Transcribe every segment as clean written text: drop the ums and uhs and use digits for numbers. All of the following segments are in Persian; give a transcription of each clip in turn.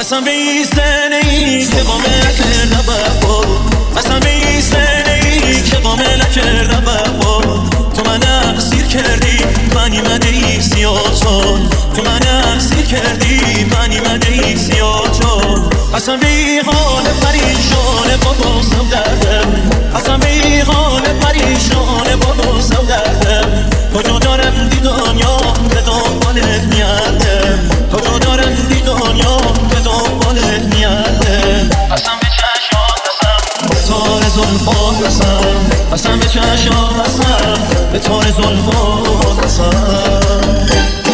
قسم به این سنه ای که با من نکردم وفا، قسم به این سنه ای که با من نکردم وفا. تو من اسیر کردی من ایمده سیاه چال، تو من اسیر کردی من ایمده سیاه چال. قسم به این حال پریشان با دوستم دردم، قسم به این حال پریشان با دوستم دردم. کجا دارم دی دنیا به دنبالت میادم، کجا دارم دی دنیا به دنبالت میادم. قسم به چشات قسم به تار زلفات قسم، قسم به چشات قسم به تار زلفات قسم.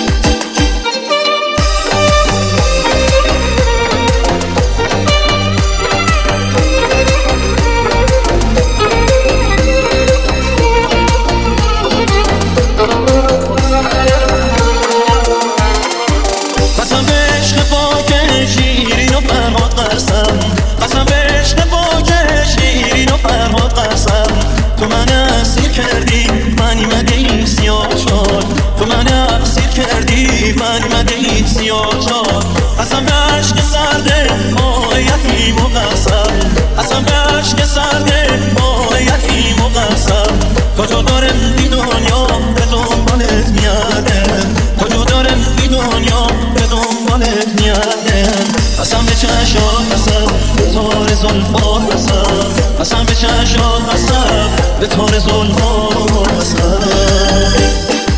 تو من اسیر کردی من ایمده سیاه چال، تو من اسیر کردی من ایمده سیاه چال. قسم به عشق سرده ما یتیم و قسم، قسم به عشق سرده ما یتیم و قسم. کجا دارم دی دنیا به دنبالت میادم، کجا دارم دی دنیا به دنبالت میادم. قسم به چشات قسم به تار زلفات قسم، قسم به چشات قسم به تار زلفات قسم.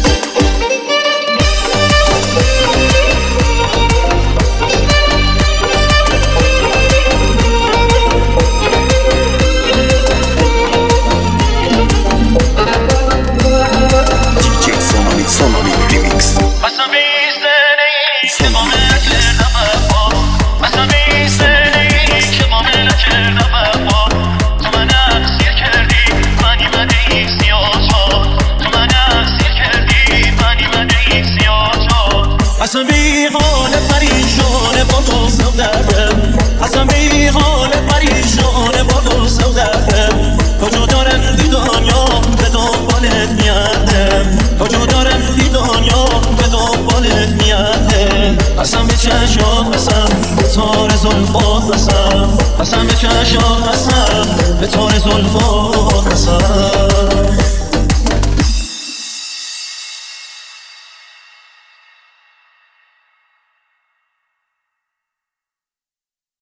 قسم به این حال پریشان با دوستم دردم، قسم به این حال پریشان با دوستم دردم. کجا دارم دی دنیا به دنبالت میادم، کجا دارم دی دنیا